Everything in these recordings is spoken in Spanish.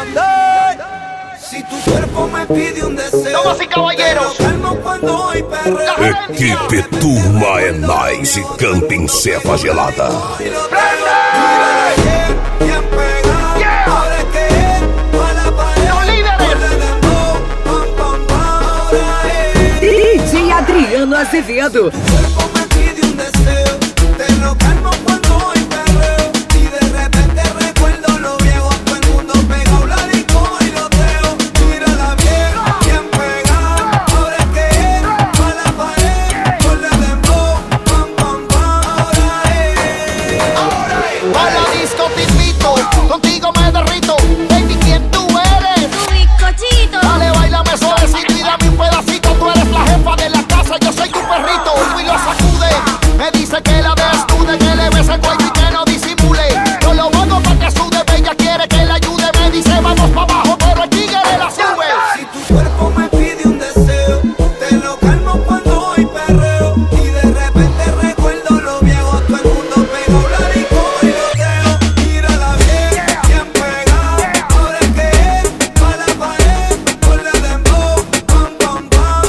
Si tu cuerpo me pide un deseo, damas y caballeros, te lo calmo quando hay perreo. Equipe Turma é nice e Camping Cepa Gelada. DJ Adriano Azevedo. Contigo me derrito, baby, ¿quién tú eres? Tu bizcochito. Dale, bailame suavecito y dame un pedacito. Tú eres la jefa de la casa, yo soy tu perrito. Y lo sacude, me dice que la desnude, que le bese el cuello y que no disimule. Yo lo hago para que sude, ella quiere que la ayude. Me dice vamos pa' abajo, pero el tigre la sube. Si tu cuerpo me pide un deseo, te lo calmo cuando hay perreo. Y de repente recuerdo lo viejo, todo el mundo pegó la disco y lo dejo. Mírala bien, bien pegado. Ahora es que es pa' la pared, ponle dembow, pam, pam, pam.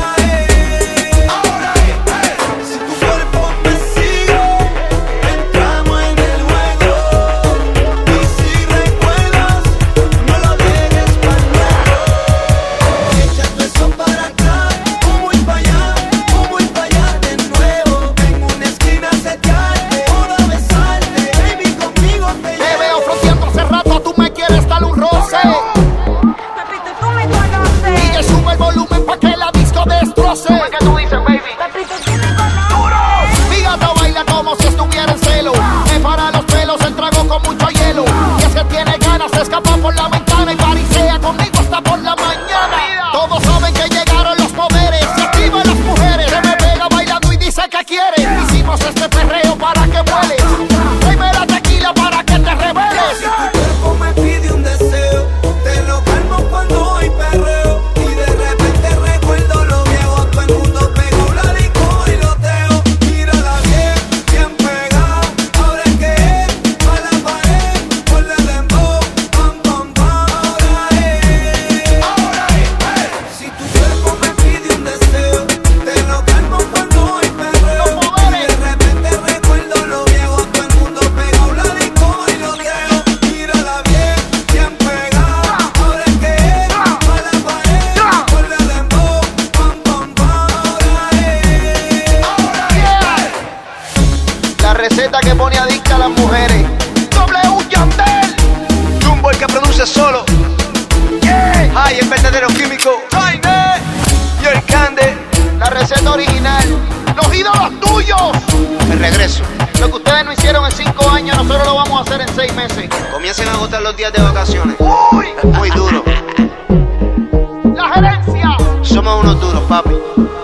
Ahora es, si tu cuerpo me sigue, entramos en el juego. Y si recuerdas, no lo dejes para luego. Echando eso para atrás, como ir para allá de nuevo. En una esquina setearte, ahora besarte, baby, conmigo te Te veo fronteando hace rato, tú me quieres dar un roce. Papito, tú me conoces. Y sube el volumen pa' que la disco destroce. ¿Qué tú dices, baby? Papito, tú me conoces. Mi gato baila como si estuviera en celo. Me para los pelos, el trago con mucho hielo. Y es que tiene ganas de escapar por la ventana y parisea conmigo hasta por la mañana. Todos saben que llegaron los poderes, se activan las mujeres. Se me pega bailando y dice que quiere. Hicimos este perreo para que vueles. Tráeme la tequila para que te rebeles. Si tu cuerpo me pide un deseo, te lo calmo cuando hay perreo. Y de repente recuerdo lo viejo, todo el mundo pegó la disco y lo dejo. Mírala bien, bien pegado. Ahora es que es pa' la pared, ponle dembow, pam, pam, pam. Ahora es, si tu cuerpo me pide un deseo, te lo calmo cuando hay perreo. Y de repente recuerdo lo viejo, todo el mundo pegó la disco y lo dejo. Mírala bien, bien pegado. Ahora es que es pa' la pared, ponle dembow, pam, pam, pam. La receta que pone adicta a las mujeres. W Yandel, Jumbo el que produce solo. Ay, el verdadero químico. Y el Cande, la receta original. Los ídolos tuyos. El regreso. Lo que ustedes no hicieron en 5 años, nosotros lo vamos a hacer en 6 meses. Comiencen a agotar los días de vacaciones. Uy, muy duro. La gerencia. Somos unos duros, papi.